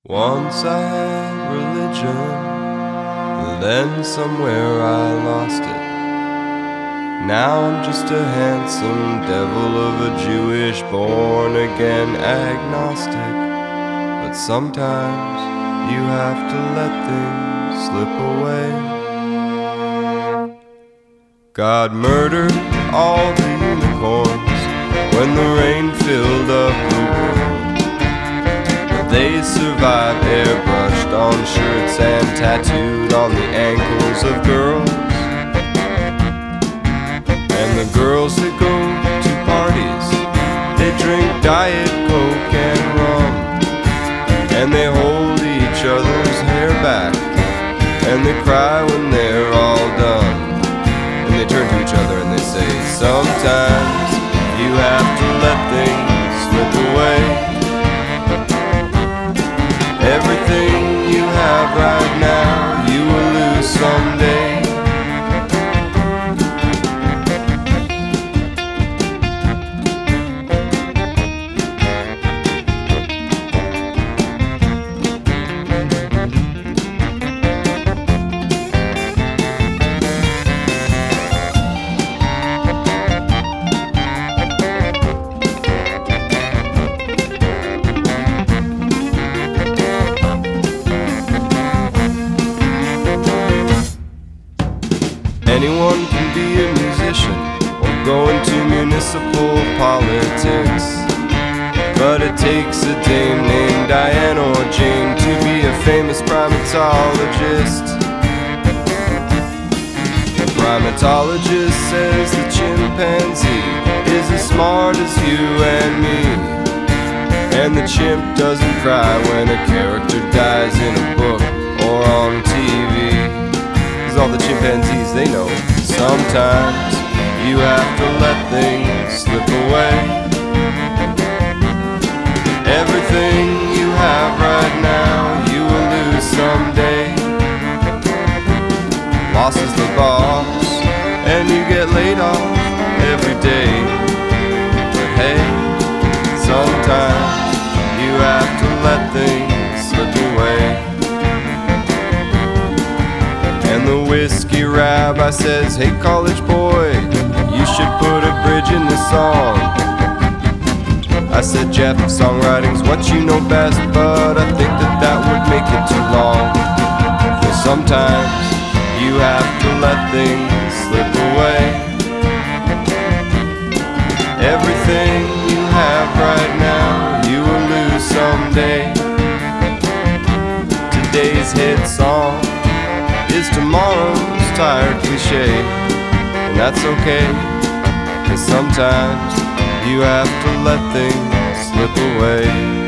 Once I had religion, then somewhere I lost it. Now I'm just a handsome devil of a Jewish born-again agnostic. But sometimes you have to let things slip away. God murdered all the unicorns when the rain filled up the world. They survive airbrushed on shirts and tattooed on the ankles of girls. And the girls that go to parties, they drink Diet Coke and rum. And they hold each other's hair back, and they cry when they're all done. And they turn to each other and they say, sometimes you have to let things slip away. Everything you have right now, you will lose someday. Anyone can be a musician or go into municipal politics, but it takes a dame named Diane or Jane to be a famous primatologist. A primatologist says the chimpanzee is as smart as you and me, and the chimp doesn't cry when a character dies in a book or on TV. All the chimpanzees, they know sometimes you have to let things slip away. Everything you have right now, you will lose someday. Loss is the boss, and you get laid off every day. But hey, sometimes you have to let things slip away. And the whiskey rabbi says, hey college boy, you should put a bridge in this song. I said, Jeff, songwriting's what you know best, but I think that would make it too long. For sometimes you have to let things slip away. Everything you have right now, you will lose someday. Today's hit song is tomorrow's tired cliche, and that's okay, 'cause sometimes you have to let things slip away.